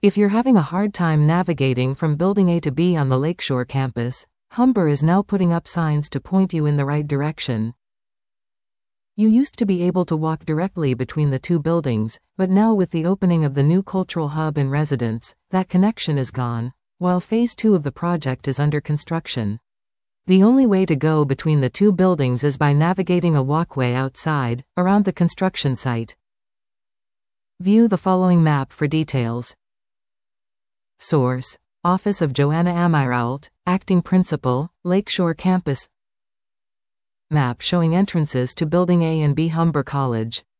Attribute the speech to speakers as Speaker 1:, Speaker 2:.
Speaker 1: If you're having a hard time navigating from Building A to B on the Lakeshore campus, Humber is now putting up signs to point you in the right direction. You used to be able to walk directly between the two buildings, but now with the opening of the new cultural hub and residence, that connection is gone, while Phase 2 of the project is under construction. The only way to go between the two buildings is by navigating a walkway outside, around the construction site. View the following map for details. Source: Office of Joanna Amirault, Acting Principal, Lakeshore Campus. Map showing entrances to Building A and B Humber College.